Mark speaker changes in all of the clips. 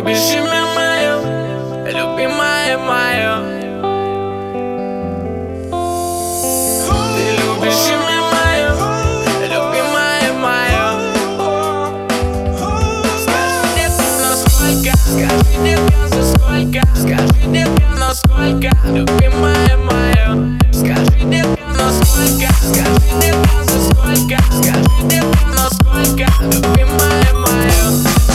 Speaker 1: любишь имя мое, любимое мое. Ты любишь имя мое, любимое мое. Скажи, детка, насколько, скажи, детка, за сколько, скажи, детка, насколько, любимое мое. Скажи, детка, насколько, скажи, детка, за сколько, скажи, детка, насколько, любимое мое.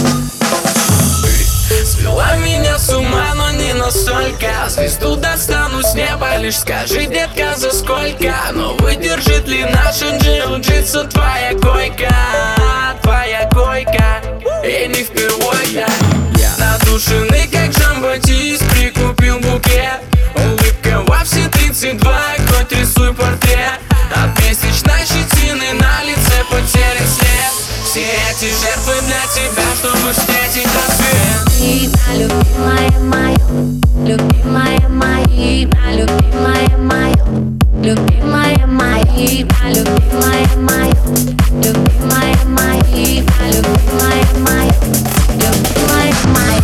Speaker 1: Свела меня с ума, но не настолько. Звезду достану с неба, лишь скажи, детка, за сколько. Но выдержит ли наша джиу-джитсу твоя койка? Твоя койка, и не впервой я надушенный, как Жан-Батист, прикупил букет. Улыбка во все 32, хоть рисуй портрет. От месячной щетины на лице потерян след. Все эти жертвы для тебя, чтобы встретить рассвет.
Speaker 2: Имя любимое мое, любимое мое, имя любимое мое, любимое мое, имя любимое мое, любимое мое, имя любимое мое, любимое мое.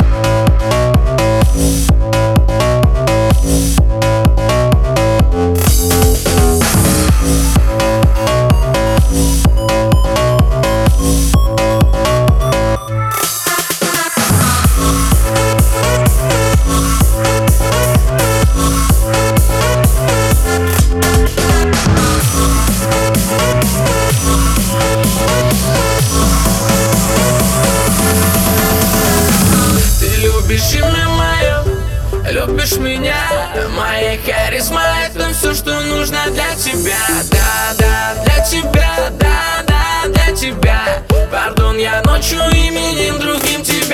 Speaker 1: Любишь имя мое, любишь меня. Моя харизма — это все, что нужно для тебя. Да, да, для тебя, да, да, для тебя. Пардон, я ночью именем другим тебя